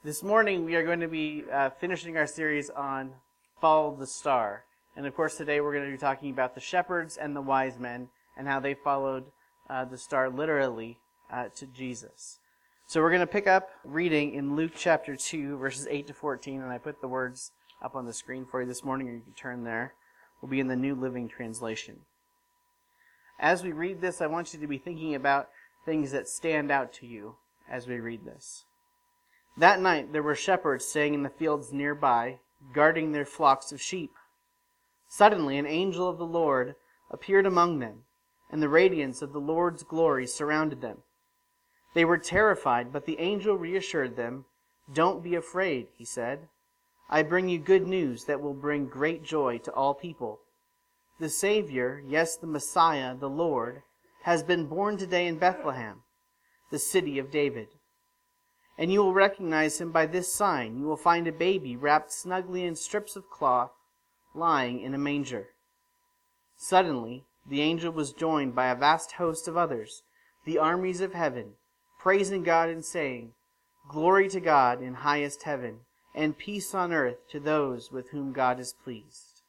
This morning we are going to be finishing our series on Follow the Star. And of course today we're going to be talking about the shepherds and the wise men and how they followed the star literally to Jesus. So we're going to pick up reading in Luke chapter 2 verses 8 to 14, and I put the words up on the screen for you this morning, or you can turn there. We'll be in the New Living Translation. As we read this, I want you to be thinking about things that stand out to you as we read this. That night there were shepherds staying in the fields nearby, guarding their flocks of sheep. Suddenly an angel of the Lord appeared among them, and the radiance of the Lord's glory surrounded them. They were terrified, but the angel reassured them. "Don't be afraid," he said. "I bring you good news that will bring great joy to all people. The Savior, yes, the Messiah, the Lord, has been born today in Bethlehem, the city of David. And you will recognize him by this sign. You will find a baby wrapped snugly in strips of cloth, lying in a manger." Suddenly, the angel was joined by a vast host of others, the armies of heaven, praising God and saying, "Glory to God in highest heaven, and peace on earth to those with whom God is pleased."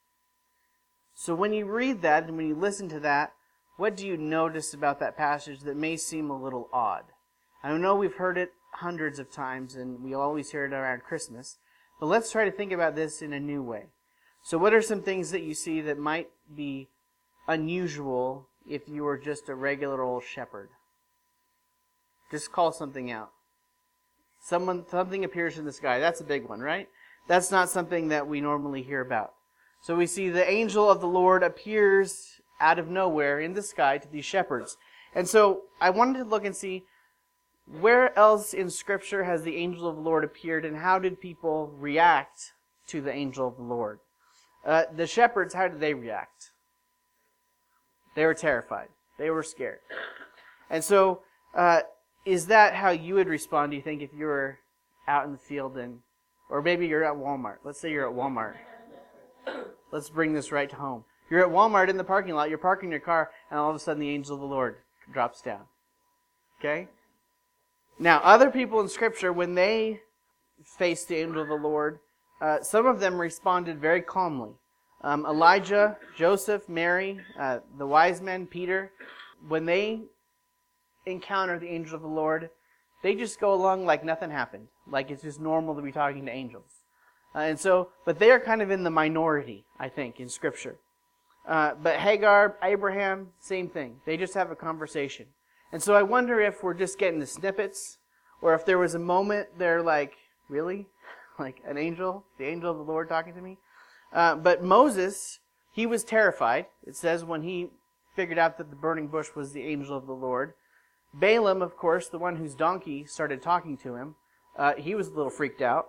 So when you read that and when you listen to that, what do you notice about that passage that may seem a little odd? I know we've heard it hundreds of times, and we always hear it around Christmas. But let's try to think about this in a new way. So what are some things that you see that might be unusual if you were just a regular old shepherd? Just call something out. Something appears in the sky. That's a big one, right? That's not something that we normally hear about. So we see the angel of the Lord appears out of nowhere in the sky to these shepherds. And so I wanted to look and see, where else in Scripture has the angel of the Lord appeared, and how did people react to the angel of the Lord? The shepherds, how did they react? They were terrified. They were scared. And so, is that how you would respond, do you think, if you were out in the field or maybe you're at Walmart. Let's say you're at Walmart. Let's bring this right to home. You're at Walmart in the parking lot, you're parking your car, and all of a sudden the angel of the Lord drops down. Okay? Now, other people in Scripture, when they faced the angel of the Lord, some of them responded very calmly. Elijah, Joseph, Mary, the wise men, Peter, when they encounter the angel of the Lord, they just go along like nothing happened. Like it's just normal to be talking to angels. But they are kind of in the minority, I think, in Scripture. But Hagar, Abraham, same thing. They just have a conversation. And so I wonder if we're just getting the snippets, or if there was a moment they're like, really? Like an angel? The angel of the Lord talking to me? But Moses, he was terrified. It says when he figured out that the burning bush was the angel of the Lord. Balaam, of course, the one whose donkey started talking to him, he was a little freaked out.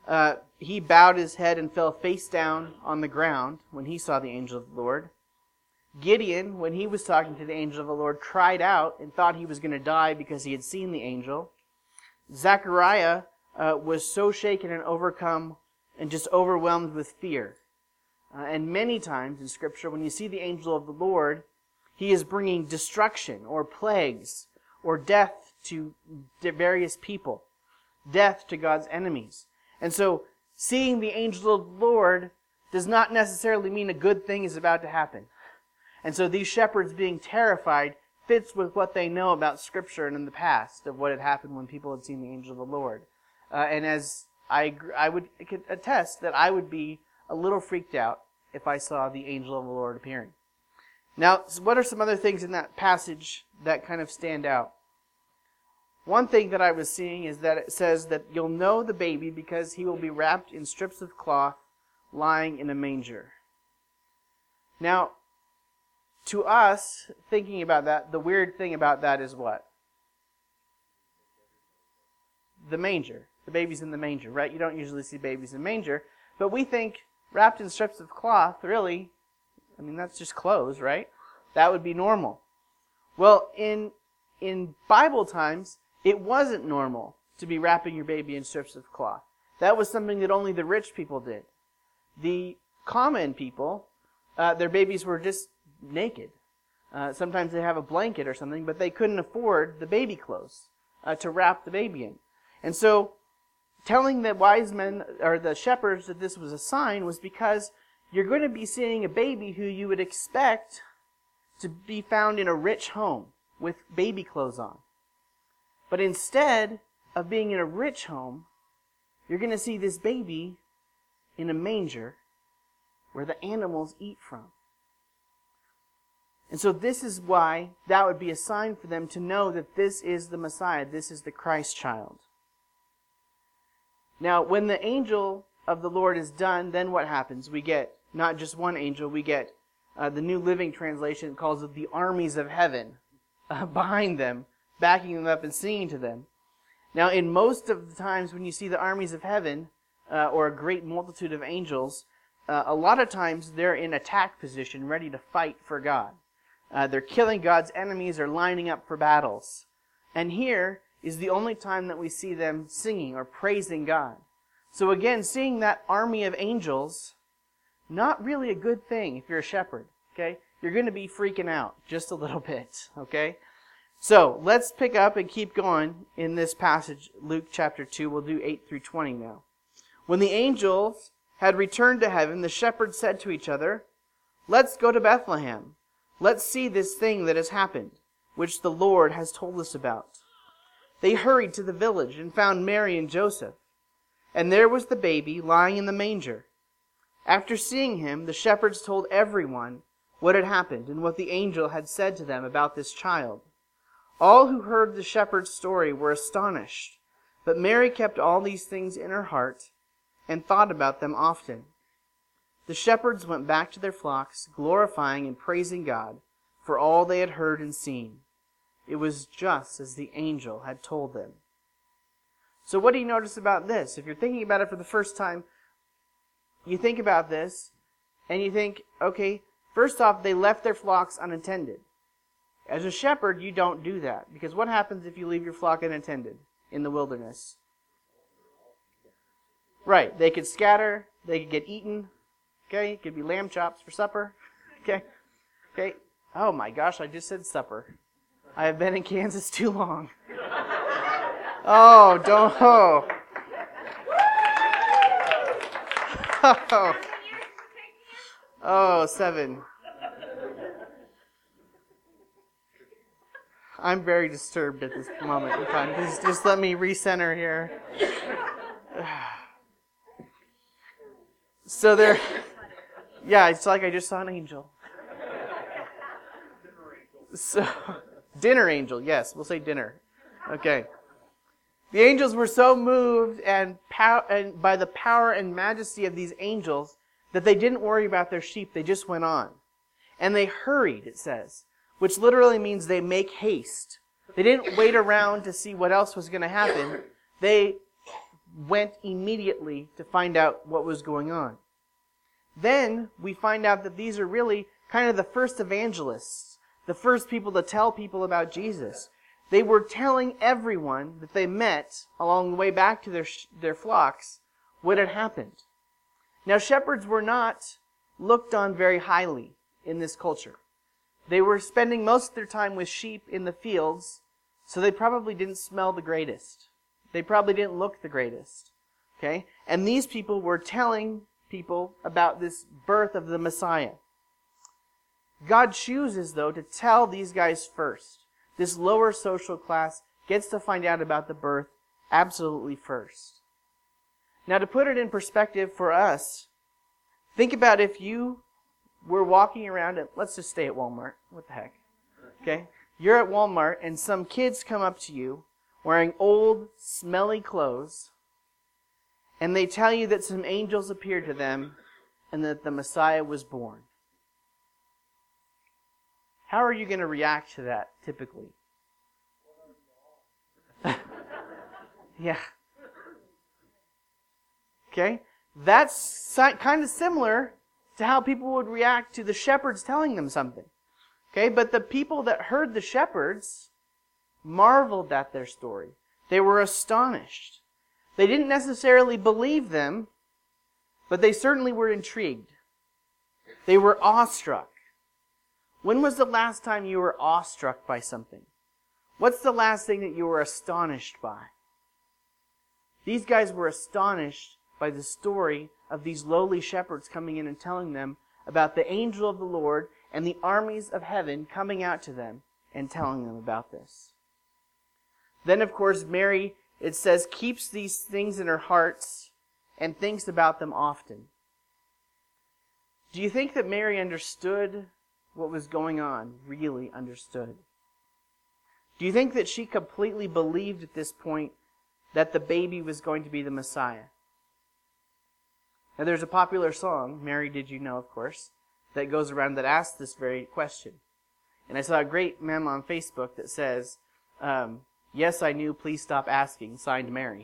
He bowed his head and fell face down on the ground when he saw the angel of the Lord. Gideon, when he was talking to the angel of the Lord, cried out and thought he was going to die because he had seen the angel. Zechariah was so shaken and overcome and just overwhelmed with fear. And many times in Scripture, when you see the angel of the Lord, he is bringing destruction or plagues or death to various people, death to God's enemies. And so seeing the angel of the Lord does not necessarily mean a good thing is about to happen. And so these shepherds being terrified fits with what they know about Scripture and in the past of what had happened when people had seen the angel of the Lord. And as I would attest that I would be a little freaked out if I saw the angel of the Lord appearing. Now, what are some other things in that passage that kind of stand out? One thing that I was seeing is that it says that you'll know the baby because he will be wrapped in strips of cloth, lying in a manger. Now, to us, thinking about that, the weird thing about that is what? The manger. The baby's in the manger, right? You don't usually see babies in manger. But we think wrapped in strips of cloth, really, I mean, that's just clothes, right? That would be normal. Well, in Bible times, it wasn't normal to be wrapping your baby in strips of cloth. That was something that only the rich people did. The common people, their babies were just naked. Sometimes they have a blanket or something, but they couldn't afford the baby clothes to wrap the baby in. And so telling the wise men, or the shepherds, that this was a sign was because you're going to be seeing a baby who you would expect to be found in a rich home with baby clothes on. But instead of being in a rich home, you're going to see this baby in a manger where the animals eat from. And so this is why that would be a sign for them to know that this is the Messiah, this is the Christ child. Now, when the angel of the Lord is done, then what happens? We get not just one angel, we get the New Living Translation calls it the armies of heaven behind them, backing them up and singing to them. Now, in most of the times when you see the armies of heaven, or a great multitude of angels, a lot of times they're in attack position, ready to fight for God. They're killing God's enemies or lining up for battles. And here is the only time that we see them singing or praising God. So again, seeing that army of angels, not really a good thing if you're a shepherd, okay? You're going to be freaking out just a little bit, okay? So, let's pick up and keep going in this passage, Luke chapter 2. We'll do 8 through 20 now. When the angels had returned to heaven, the shepherds said to each other, "Let's go to Bethlehem. Let's see this thing that has happened, which the Lord has told us about." They hurried to the village and found Mary and Joseph. And there was the baby lying in the manger. After seeing him, the shepherds told everyone what had happened and what the angel had said to them about this child. All who heard the shepherd's story were astonished, but Mary kept all these things in her heart and thought about them often. The shepherds went back to their flocks, glorifying and praising God for all they had heard and seen. It was just as the angel had told them. So what do you notice about this? If you're thinking about it for the first time, you think about this and you think, okay, first off, they left their flocks unattended. As a shepherd, you don't do that. Because what happens if you leave your flock unattended in the wilderness? Right. They could scatter. They could get eaten. Okay. It could be lamb chops for supper. Okay. Okay. Oh my gosh, I just said supper. I have been in Kansas too long. Oh, don't. Oh. Oh, 7. I'm very disturbed at this moment in time. Just let me recenter here. So there, yeah, it's like I just saw an angel. So, dinner angel, yes, we'll say dinner. Okay. The angels were so moved and by the power and majesty of these angels that they didn't worry about their sheep, they just went on. And they hurried, it says, which literally means they make haste. They didn't wait around to see what else was going to happen. They went immediately to find out what was going on. Then we find out that these are really kind of the first evangelists, the first people to tell people about Jesus. They were telling everyone that they met along the way back to their flocks what had happened. Now, shepherds were not looked on very highly in this culture. They were spending most of their time with sheep in the fields, so they probably didn't smell the greatest. They probably didn't look the greatest. Okay? And these people were telling people about this birth of the Messiah. God chooses, though, to tell these guys first. This lower social class gets to find out about the birth absolutely first. Now, to put it in perspective for us, think about if you were walking around at, let's just stay at Walmart. What the heck? Okay? You're at Walmart and some kids come up to you wearing old, smelly clothes, and they tell you that some angels appeared to them and that the Messiah was born. How are you going to react to that, typically? Yeah. Okay? That's kind of similar to how people would react to the shepherds telling them something. Okay? But the people that heard the shepherds marveled at their story. They were astonished. They didn't necessarily believe them, but they certainly were intrigued. They were awestruck. When was the last time you were awestruck by something? What's the last thing that you were astonished by? These guys were astonished by the story of these lowly shepherds coming in and telling them about the angel of the Lord and the armies of heaven coming out to them and telling them about this. Then, of course, Mary, it says, keeps these things in her hearts and thinks about them often. Do you think that Mary understood what was going on, really understood? Do you think that she completely believed at this point that the baby was going to be the Messiah? Now, there's a popular song, Mary Did You Know, of course, that goes around that asks this very question. And I saw a great meme on Facebook that says, yes, I knew, please stop asking, signed Mary.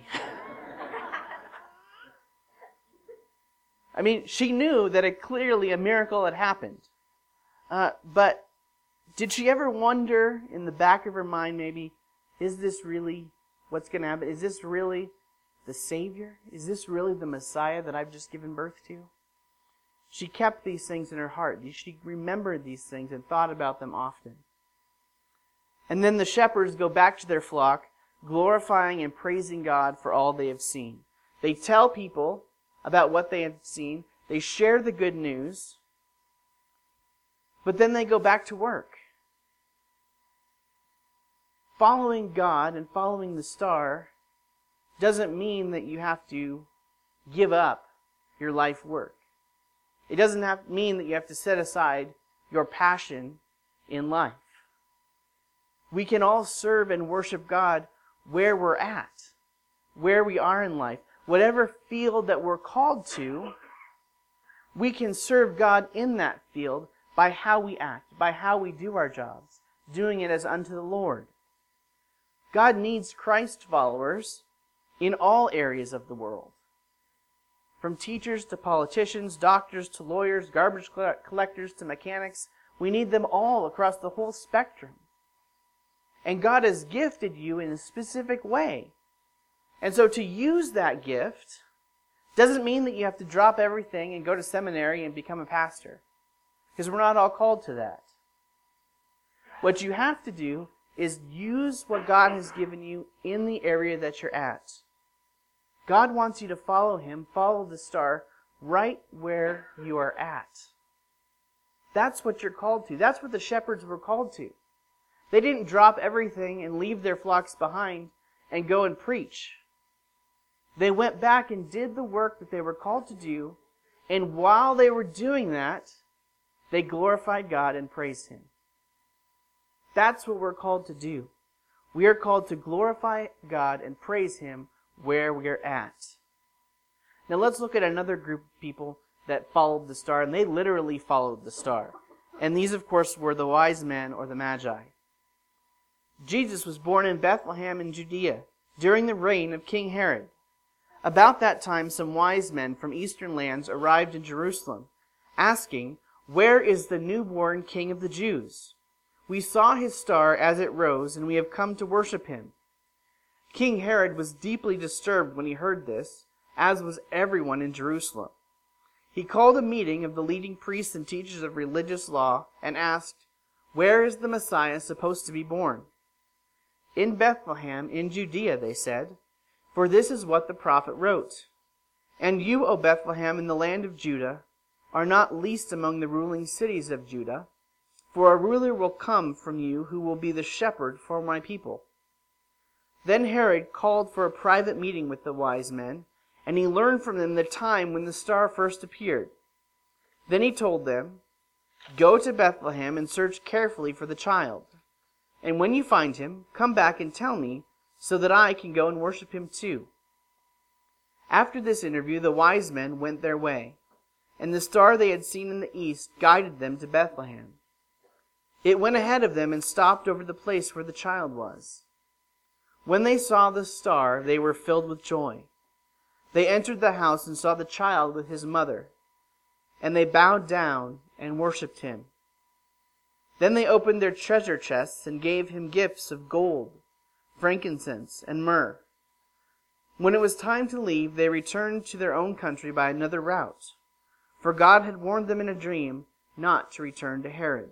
I mean, she knew that clearly a miracle had happened. But did she ever wonder in the back of her mind maybe, is this really what's going to happen? Is this really the Savior? Is this really the Messiah that I've just given birth to? She kept these things in her heart. She remembered these things and thought about them often. And then the shepherds go back to their flock, glorifying and praising God for all they have seen. They tell people about what they have seen. They share the good news. But then they go back to work. Following God and following the star doesn't mean that you have to give up your life work. It doesn't mean that you have to set aside your passion in life. We can all serve and worship God where we're at, where we are in life. Whatever field that we're called to, we can serve God in that field by how we act, by how we do our jobs, doing it as unto the Lord. God needs Christ followers in all areas of the world. From teachers to politicians, doctors to lawyers, garbage collectors to mechanics, we need them all across the whole spectrum. And God has gifted you in a specific way. And so to use that gift doesn't mean that you have to drop everything and go to seminary and become a pastor. Because we're not all called to that. What you have to do is use what God has given you in the area that you're at. God wants you to follow Him, follow the star, right where you are at. That's what you're called to. That's what the shepherds were called to. They didn't drop everything and leave their flocks behind and go and preach. They went back and did the work that they were called to do, and while they were doing that, they glorified God and praised Him. That's what we're called to do. We are called to glorify God and praise Him where we're at. Now let's look at another group of people that followed the star, and they literally followed the star. And these, of course, were the wise men or the Magi. Jesus was born in Bethlehem in Judea during the reign of King Herod. About that time, some wise men from eastern lands arrived in Jerusalem, asking, "Where is the newborn King of the Jews? We saw his star as it rose, and we have come to worship him." King Herod was deeply disturbed when he heard this, as was everyone in Jerusalem. He called a meeting of the leading priests and teachers of religious law and asked, "Where is the Messiah supposed to be born?" "In Bethlehem, in Judea," they said, "for this is what the prophet wrote. And you, O Bethlehem, in the land of Judah, are not least among the ruling cities of Judah, for a ruler will come from you who will be the shepherd for my people." Then Herod called for a private meeting with the wise men, and he learned from them the time when the star first appeared. Then he told them, "Go to Bethlehem and search carefully for the child. And when you find him, come back and tell me, so that I can go and worship him too." After this interview, the wise men went their way, and the star they had seen in the east guided them to Bethlehem. It went ahead of them and stopped over the place where the child was. When they saw the star, they were filled with joy. They entered the house and saw the child with his mother, and they bowed down and worshipped him. Then they opened their treasure chests and gave him gifts of gold, frankincense, and myrrh. When it was time to leave, they returned to their own country by another route, for God had warned them in a dream not to return to Herod.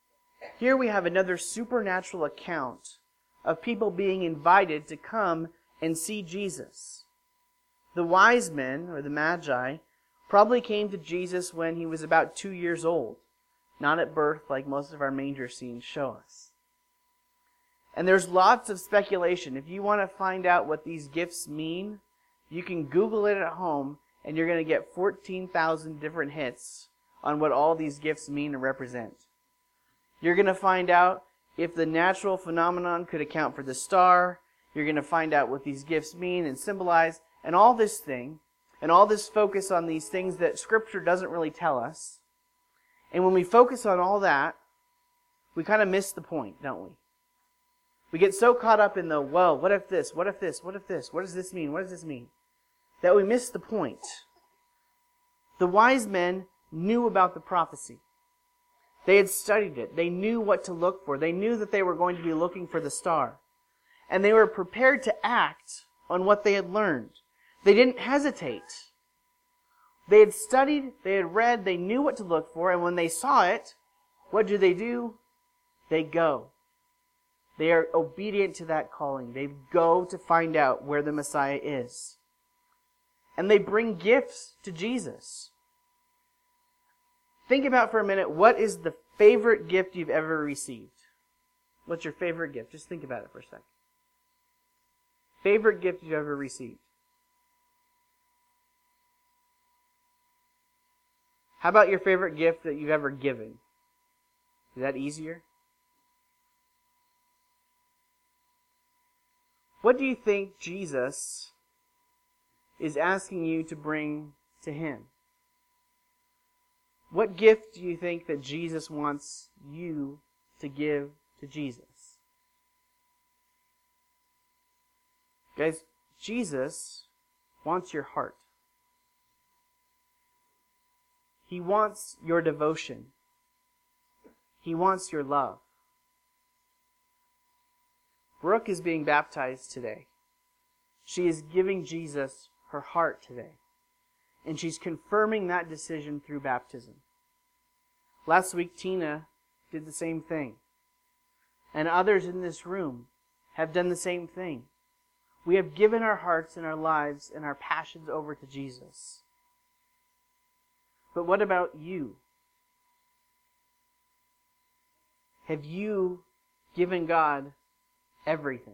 Here we have another supernatural account of people being invited to come and see Jesus. The wise men, or the Magi, probably came to Jesus when he was about 2 years old, not at birth like most of our manger scenes show us. And there's lots of speculation. If you want to find out what these gifts mean, you can Google it at home, and you're going to get 14,000 different hits on what all these gifts mean and represent. You're going to find out if the natural phenomenon could account for the star. You're going to find out what these gifts mean and symbolize, and all this thing, and all this focus on these things that Scripture doesn't really tell us. And when we focus on all that, we kind of miss the point, don't we? We get so caught up in the, whoa, what if this, what if this, what if this, what does this mean, what does this mean, that we miss the point. The wise men knew about the prophecy. They had studied it. They knew what to look for. They knew that they were going to be looking for the star. And they were prepared to act on what they had learned. They didn't hesitate. They had studied, they had read, they knew what to look for, and when they saw it, what do? They go. They are obedient to that calling. They go to find out where the Messiah is. And they bring gifts to Jesus. Think about for a minute, what is the favorite gift you've ever received? What's your favorite gift? Just think about it for a second. Favorite gift you've ever received? How about your favorite gift that you've ever given? Is that easier? What do you think Jesus is asking you to bring to Him? What gift do you think that Jesus wants you to give to Jesus? Guys, Jesus wants your heart. He wants your devotion. He wants your love. Brooke is being baptized today. She is giving Jesus her heart today. And she's confirming that decision through baptism. Last week, Tina did the same thing. And others in this room have done the same thing. We have given our hearts and our lives and our passions over to Jesus. But what about you? Have you given God everything?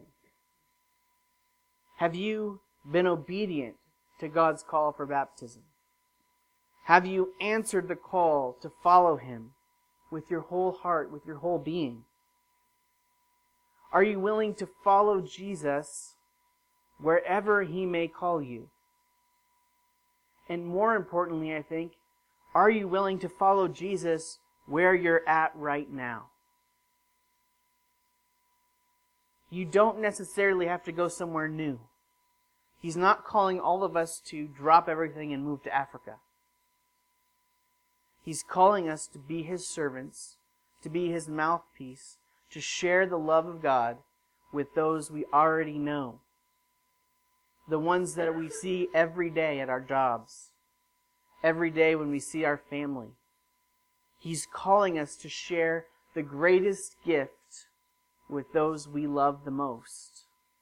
Have you been obedient to God's call for baptism? Have you answered the call to follow Him with your whole heart, with your whole being? Are you willing to follow Jesus wherever He may call you? And more importantly, I think, are you willing to follow Jesus where you're at right now? You don't necessarily have to go somewhere new. He's not calling all of us to drop everything and move to Africa. He's calling us to be His servants, to be His mouthpiece, to share the love of God with those we already know. The ones that we see every day at our jobs, every day when we see our family. He's calling us to share the greatest gift with those we love the most.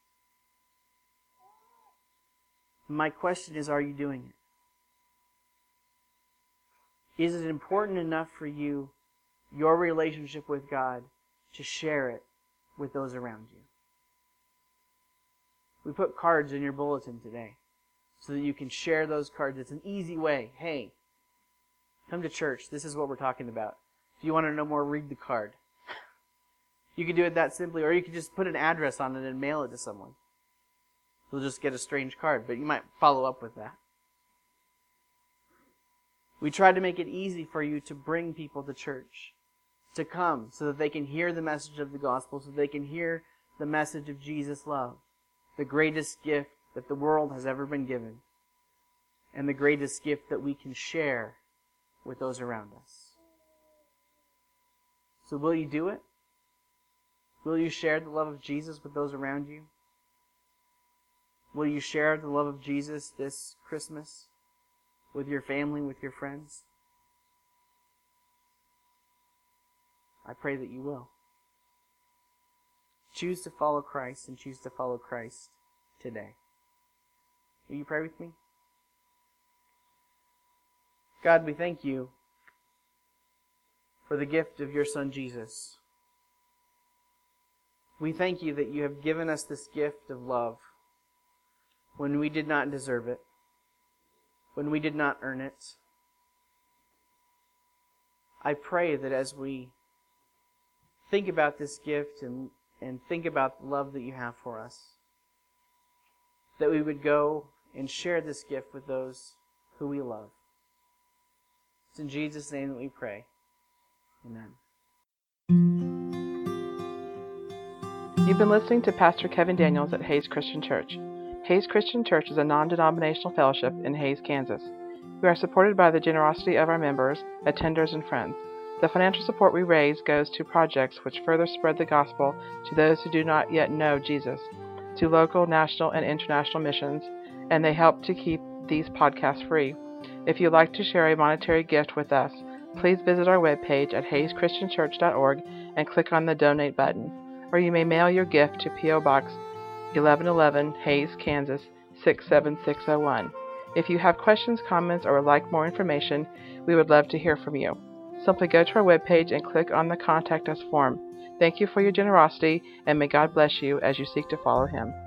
My question is, are you doing it? Is it important enough for you, your relationship with God, to share it with those around you? We put cards in your bulletin today so that you can share those cards. It's an easy way. Hey, come to church. This is what we're talking about. If you want to know more, read the card. You can do it that simply, or you can just put an address on it and mail it to someone. You'll just get a strange card, but you might follow up with that. We try to make it easy for you to bring people to church, to come so that they can hear the message of the gospel, so they can hear the message of Jesus' love, the greatest gift that the world has ever been given, and the greatest gift that we can share with those around us. So will you do it? Will you share the love of Jesus with those around you? Will you share the love of Jesus this Christmas with your family, with your friends? I pray that you will. Choose to follow Christ and choose to follow Christ today. Will you pray with me? God, we thank you for the gift of your Son, Jesus. We thank you that you have given us this gift of love when we did not deserve it, when we did not earn it. I pray that as we think about this gift and think about the love that you have for us, that we would go and share this gift with those who we love. It's in Jesus' name that we pray. Amen. You've been listening to Pastor Kevin Daniels at Hays Christian Church. Hays Christian Church is a non-denominational fellowship in Hays, Kansas. We are supported by the generosity of our members, attenders, and friends. The financial support we raise goes to projects which further spread the gospel to those who do not yet know Jesus, to local, national, and international missions, and they help to keep these podcasts free. If you'd like to share a monetary gift with us, please visit our webpage at hayschristianchurch.org and click on the Donate button, or you may mail your gift to P.O. Box 1111, Hays, Kansas 67601. If you have questions, comments, or would like more information, we would love to hear from you. Simply go to our webpage and click on the Contact Us form. Thank you for your generosity, and may God bless you as you seek to follow Him.